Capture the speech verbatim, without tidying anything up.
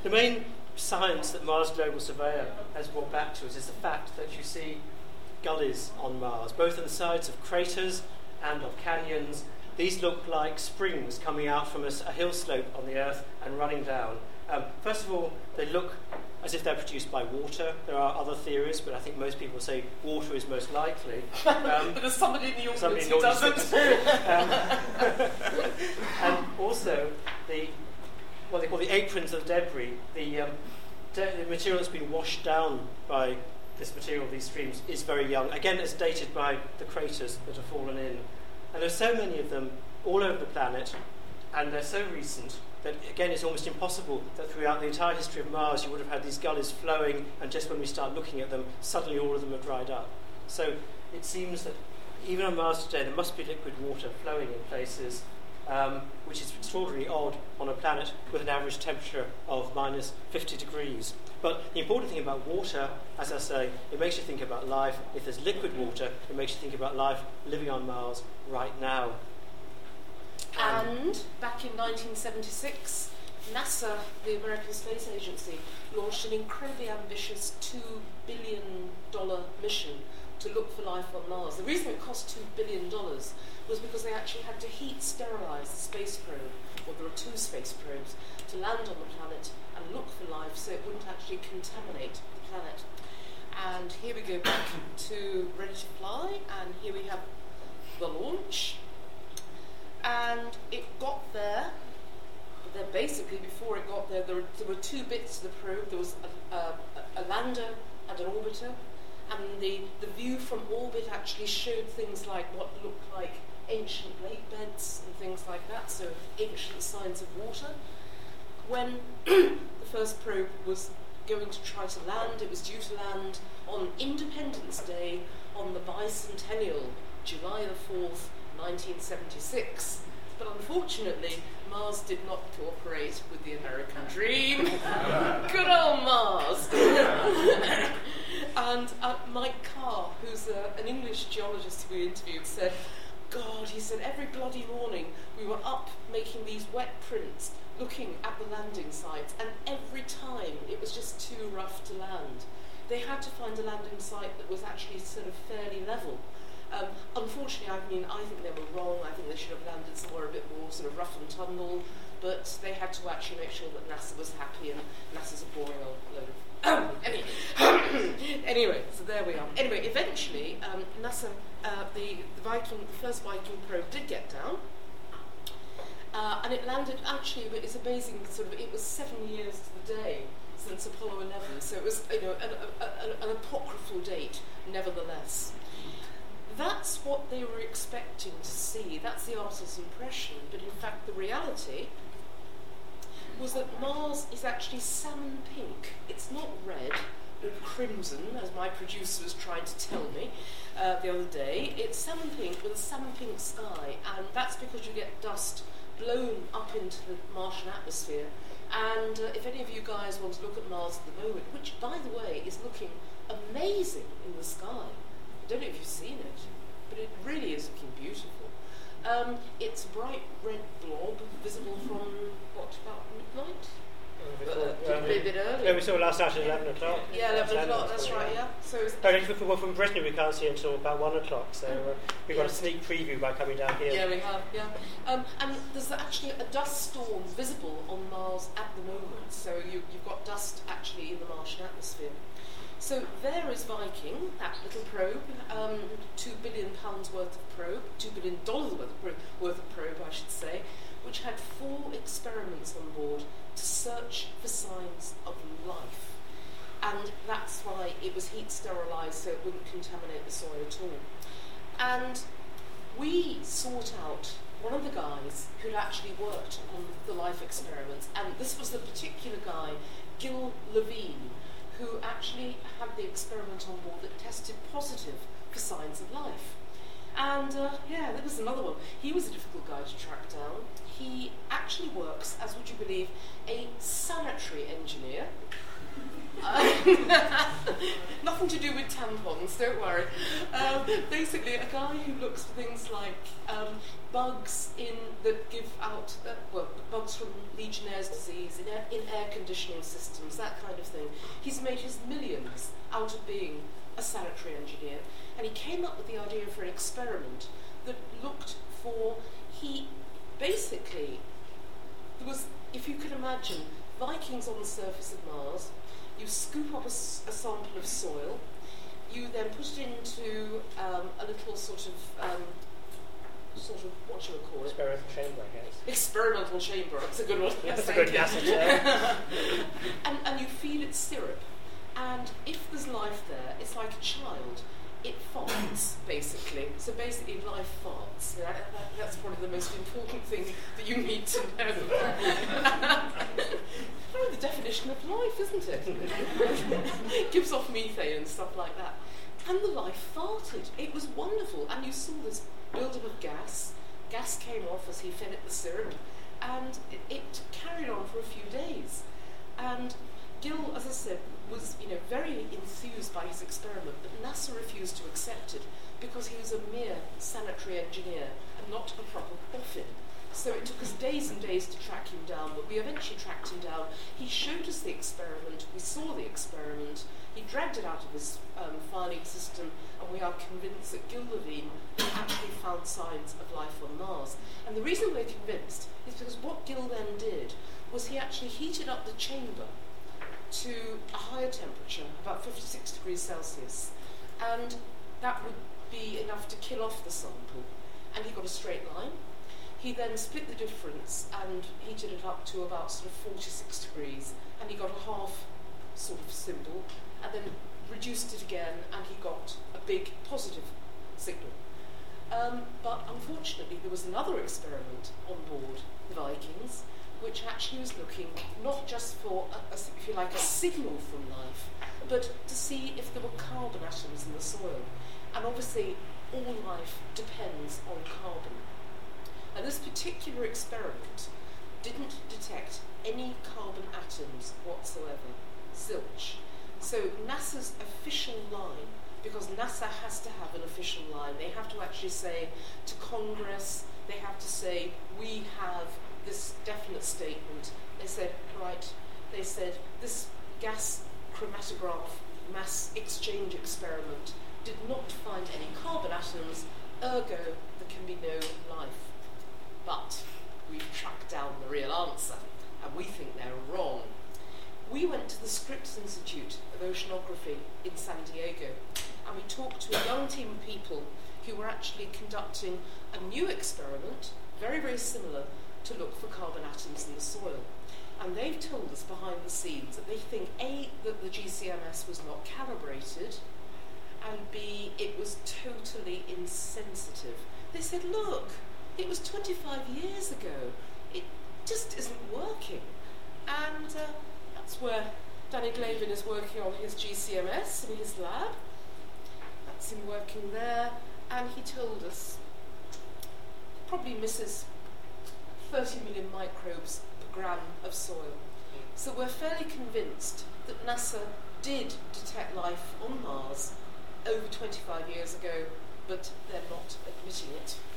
the main science that Mars Global Surveyor has brought back to us is the fact that you see gullies on Mars, both on the sides of craters and of canyons. These look like springs coming out from a, a hill slope on the Earth and running down. Um, first of all, they look as if they're produced by water. There are other theories, but I think most people say water is most likely. Um, but there's somebody in the audience somebody who doesn't. um, and also, the what they call the aprons of debris, the, um, de- the material that's been washed down by this material, these streams, is very young. Again, it's dated by the craters that have fallen in. And there's so many of them all over the planet, and they're so recent that, again, it's almost impossible that throughout the entire history of Mars you would have had these gullies flowing, and just when we start looking at them, suddenly all of them have dried up. So it seems that even on Mars today there must be liquid water flowing in places, um, which is extraordinarily odd on a planet with an average temperature of minus fifty degrees. But the important thing about water, as I say, it makes you think about life. If there's liquid water, it makes you think about life living on Mars right now. And back in nineteen seventy-six, NASA, the American Space Agency, launched an incredibly ambitious two billion dollars mission to look for life on Mars. The reason it cost two billion dollars was because they actually had to heat sterilise the space probe, or there are two space probes, to land on the planet and look for life so it wouldn't actually contaminate the planet. And here we go back to Ready to Fly, and here we have the launch. And it got there, but then basically before it got there, there were, there were two bits to the probe. There was a, a, a lander and an orbiter, and the, the view from orbit actually showed things like what looked like ancient lake beds and things like that, so ancient signs of water. When the first probe was going to try to land, it was due to land on Independence Day on the bicentennial, July the fourth, nineteen seventy-six. But unfortunately, Mars did not cooperate with the American dream. Good old Mars. And uh, Mike Carr, who's uh, an English geologist we interviewed, said, God, he said, every bloody morning we were up making these wet prints, looking at the landing sites, and every time it was just too rough to land. They had to find a landing site that was actually sort of fairly level. Um, unfortunately, I mean, I think they were wrong. I think they should have landed somewhere a bit more sort of rough and tumble, but they had to actually make sure that NASA was happy, and NASA's a boring old load of... Um, anyway, anyway, so there we are. Anyway, eventually, um, NASA, uh, the, the Viking, the first Viking probe did get down, uh, and it landed, actually, it's amazing, sort of, it was seven years to the day since Apollo eleven, so it was, you know, an, a, a, an apocryphal date, nevertheless. That's what they were expecting to see. That's the artist's impression. But in fact, the reality was that Mars is actually salmon pink. It's not red or crimson, as my producer was trying to tell me uh, the other day. It's salmon pink with a salmon pink sky, and that's because you get dust blown up into the Martian atmosphere. And uh, if any of you guys want to look at Mars at the moment, which, by the way, is looking amazing in the sky. I don't know if you've seen it, but it really is looking beautiful. Um, it's a bright red blob, visible from, what, about midnight? Uh, uh, a bit early. Yeah, we saw last night at eleven o'clock. Yeah, eleven o'clock, that's right, yeah. So it's no, well, from Brittany we can't see until about one o'clock, so uh, we've got yeah. a sneak preview by coming down here. Yeah, we have, yeah. Um, and there's actually a dust storm visible on Mars at the moment, so you, you've got dust actually in the Martian atmosphere. So there is Viking, that little probe, um, two billion pounds worth of probe, two billion dollars worth of probe, worth of probe, I should say, which had four experiments on board to search for signs of life. And that's why it was heat sterilised so it wouldn't contaminate the soil at all. And we sought out one of the guys who'd actually worked on the life experiments, and this was the particular guy, Gil Levine, who actually had the experiment on board that tested positive for signs of life. And uh, yeah, there was another one. He was a difficult guy to track down. He actually works as, would you believe, a sanitary engineer. Nothing to do with tampons, don't worry. Um, basically, a guy who looks for things like um, bugs in that give out, uh, well, bugs from Legionnaire's disease in air, in air conditioning systems, that kind of thing. He's made his millions out of being a sanitary engineer, and he came up with the idea for an experiment that looked for, he basically, there was, if you could imagine, Vikings on the surface of Mars. You scoop up a, s- a sample of soil, you then put it into um, a little sort of, um, sort of, what shall we call it? Experimental chamber, I guess. Experimental chamber, that's a good one. That's a good NASA term. and, and you feed it syrup, and if there's life there, it's like a child. It farts, basically. So basically, life farts. Yeah, that, that's probably the most important thing that you need to know. Oh, the definition of life, isn't it? It gives off methane and stuff like that. And the life farted. It was wonderful. And you saw this build-up of gas. Gas came off as he fed it the syrup. And it, it carried on for a few days. And Gill, as I said, was you know very enthused by his experiment, but NASA refused to accept it because he was a mere sanitary engineer and not a proper boffin. So it took us days and days to track him down, but we eventually tracked him down. He showed us the experiment, we saw the experiment, he dragged it out of his um, filing system, and we are convinced that Gil Levine actually found signs of life on Mars. And the reason we're convinced is because what Gil then did was he actually heated up the chamber to a higher temperature, about fifty-six degrees Celsius, and that would be enough to kill off the sample, and he got a straight line. He then split the difference and heated it up to about sort of forty-six degrees, and he got a half sort of symbol, and then reduced it again, and he got a big positive signal. Um, but unfortunately, there was another experiment on board the Vikings, which actually was looking not just for, a, a, if you like, a signal from life, but to see if there were carbon atoms in the soil. And obviously, all life depends on carbon. And this particular experiment didn't detect any carbon atoms whatsoever. Zilch. So NASA's official line, because NASA has to have an official line, they have to actually say to Congress, they have to say, we have this definite statement. They said, right, they said, this gas chromatograph mass exchange experiment did not find any carbon atoms, ergo there can be no life. But we've tracked down the real answer, and we think they're wrong. We went to the Scripps Institute of Oceanography in San Diego, and we talked to a young team of people who were actually conducting a new experiment, very, very similar, to look for carbon atoms in the soil. And they've told us behind the scenes that they think, A, that the G C M S was not calibrated, and B, it was totally insensitive. They said, look, it was twenty-five years ago. It just isn't working. And uh, that's where Danny Glavin is working on his G C M S in his lab. That's him working there. And he told us probably misses thirty million microbes per gram of soil. So we're fairly convinced that NASA did detect life on Mars over twenty-five years ago, but they're not admitting it.